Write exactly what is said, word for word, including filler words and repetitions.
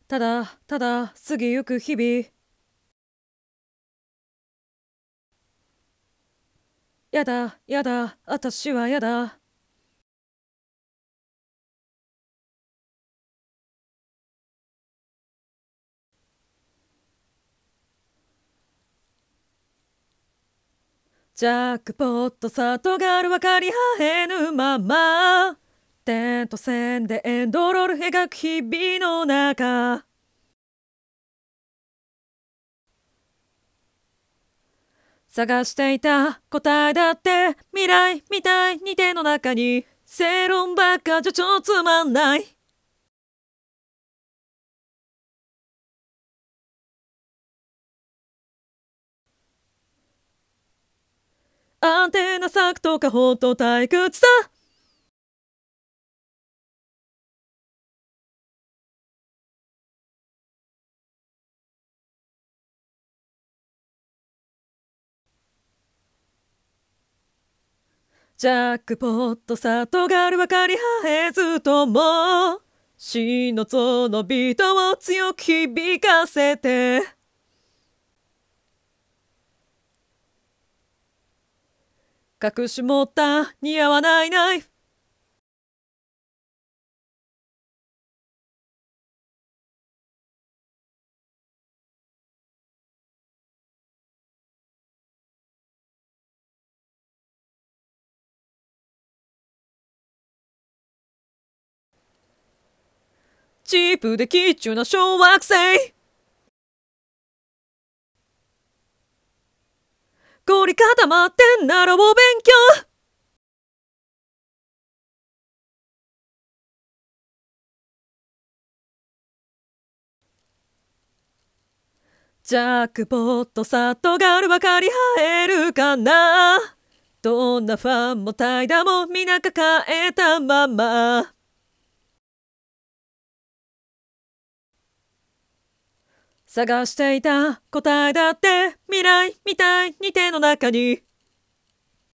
ただただ過ぎゆく日々。やだやだ私はやだ。ジャックポット里がある分かり合えぬまま、点と線でエンドロール描く日々の中、探していた答えだって未来みたいに手の中に、正論ばっかじゃちょっとつまんない。アンテナ咲くとかほんと退屈さ。ジャックポット里がある分かり合えずとも、死のそのビートを強く響かせて、隠し持った似合わないナイフ。チープでキッチュな小惑星、凝り固まってんならお勉強。ジャックポット里がある分かり合えるかな。どんなファンも怠惰も皆抱えたまま、探していた答えだって未来みたいに手の中に、